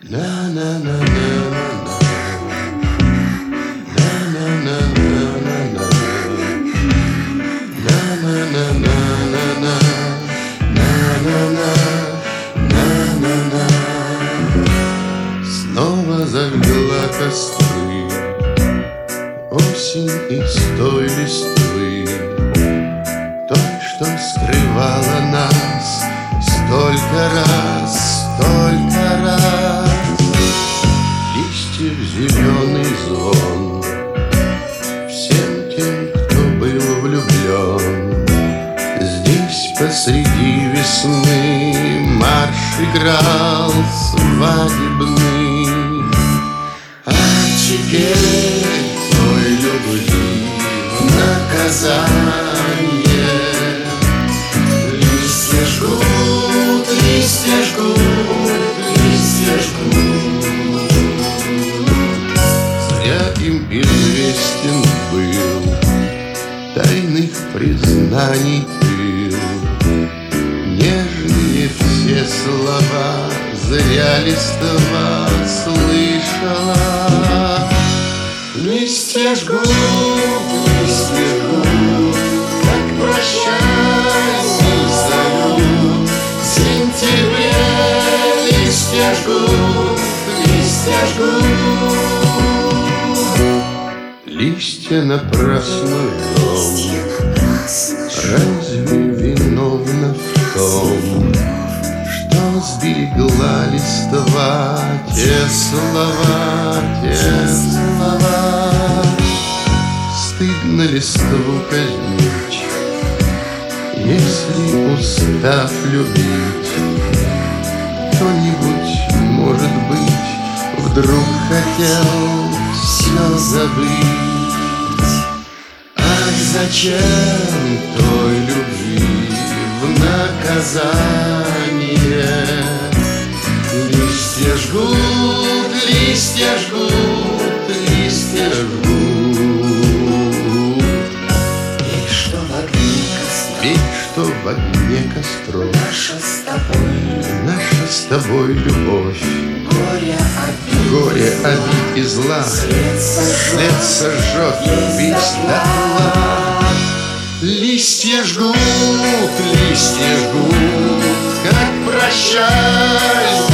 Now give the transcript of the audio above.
Снова зажгла костры осень из той листвы, той, что скрывала нас столько раз, столько раз. Листьев зеленый звон всем тем, кто был влюблен. Здесь посреди весны марш играл свадебный. А теперь той любви наказание. Листья жгут, листья жгут, листья жгут. Зря им известен был тайных признаний пыл. Нежные все слова зря листва слышала. Листья жгут, как прощальный салют. В сентябре листья жгут, листья жгут. Листья напрасно жжем. Разве виновна в том, что сберегла листва те слова, те слова? Стыдно листву казнить, если, устав любить, кто-нибудь, может быть, вдруг хотел все забыть. Ах, зачем той любви в наказание? Листья жгут, листья жгут, листья жгут. Ведь что в огне костров, ведь что в огне костров наша с тобой любовь, горе обид и зла след сожжет весь дотла. Листья жгут, как прощальный